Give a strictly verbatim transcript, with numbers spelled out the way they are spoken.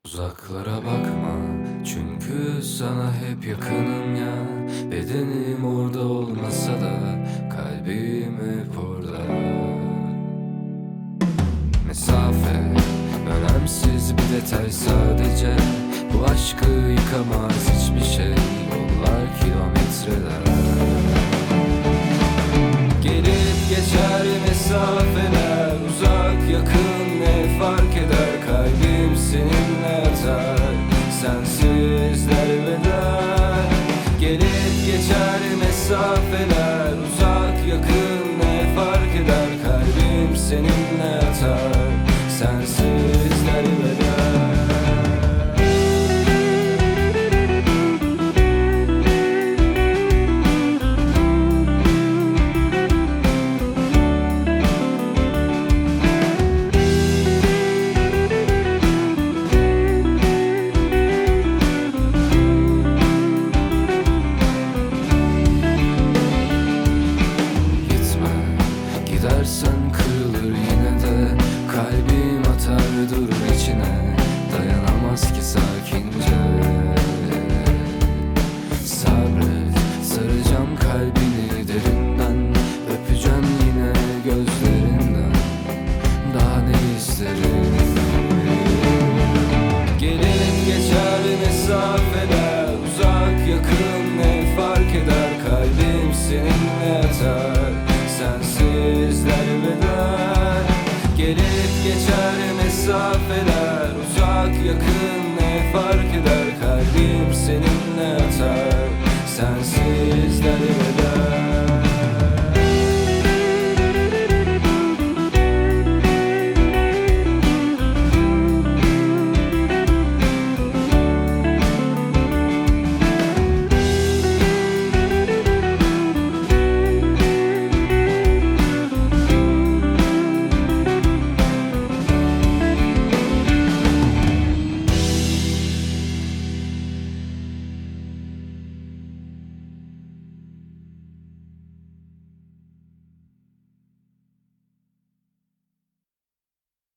Uzaklara bakma, çünkü sana hep yakınım ya. Bedenim orada olmasa da kalbim hep orada. Mesafe önemsiz bir detay sadece. Bu aşkı yıkamaz hiçbir şey. Yollar kilometreler. Gelip geçer mesafeler, uzak yakın ne fark eder? Kalbim seninle yatar, sensiz derbeder. Gelip geçer mesafeler, uzak yakın ne fark eder? Kalbim seninle yatar, sensiz derbeder. Gidersen kırılır yine de kalbim atar durur içine. Dayanamaz ki sakince. Sabret, saracağım kalbini derinden. Öpeceğim yine gözlerinden. Daha ne isterim? Gelip geçer mesafeler, uzak yakın ne fark eder? Kalbim seninle yatar, sensiz derbeder. Gelip geçer mesafeler, uzak yakın